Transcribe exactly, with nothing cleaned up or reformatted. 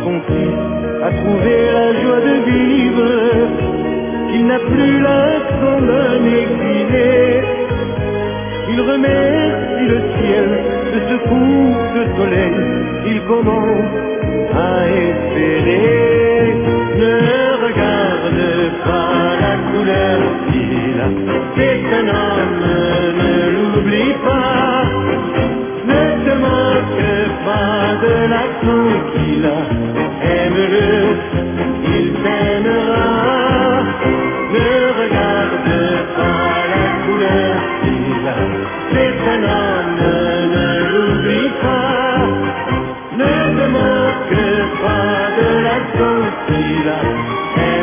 consiste à trouver la joie de vivre, qu'il n'a plus l'accent d'un exilé. Il remercie le ciel de ce coup de soleil, il commence à espérer. Ne regarde pas la couleur qu'il a, c'est un homme, ne l'oublie pas. Ne te moque pas de l'accent qu'il a, aime-le, il t'aimera. Ne regarde pas la couleur qu'il a, c'est un homme, ne l'oublie pas. Ne te moque pas de l'accent qu'il a,